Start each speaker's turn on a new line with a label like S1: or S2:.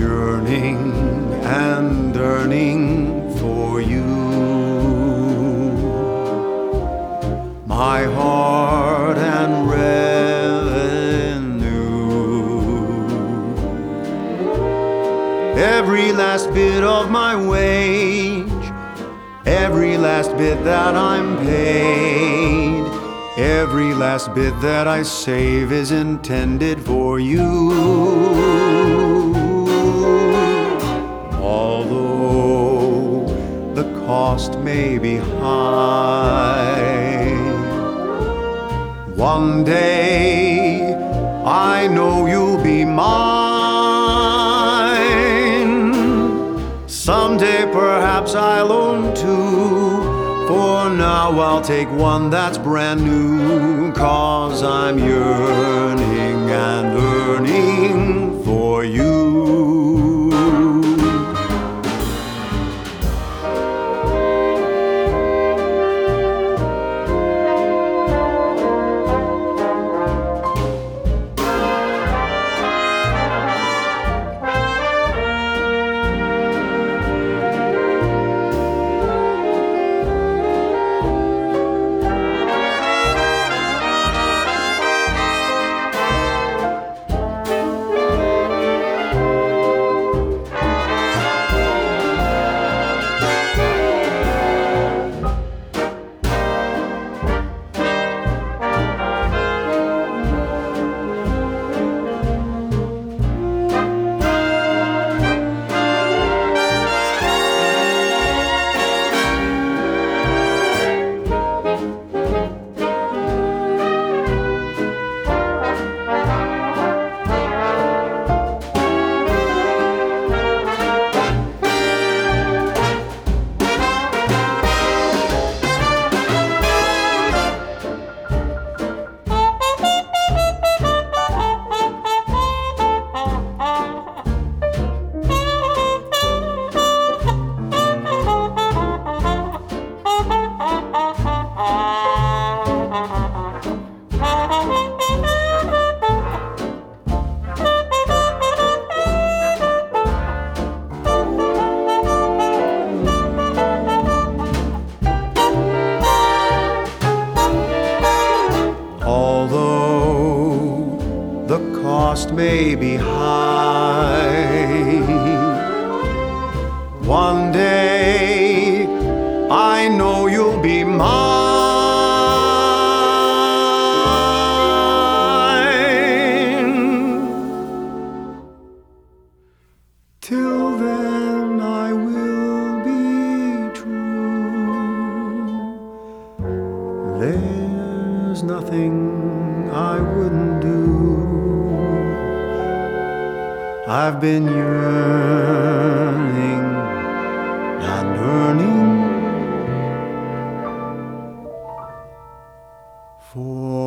S1: yearning and yearning for you. My heart and revenue, every last bit of my wage, every last bit that I'm paid, every last bit that I save is intended for you. Although the cost may be high, one day I know you'll be mine. Someday perhaps I'll own two. For now I'll take one that's brand new, 'cause I'm yearning and yearning for you. Although the cost may be high, one day I know you'll be mine. Till then I will be true. There's nothing I wouldn't do. I've been yearning and yearning for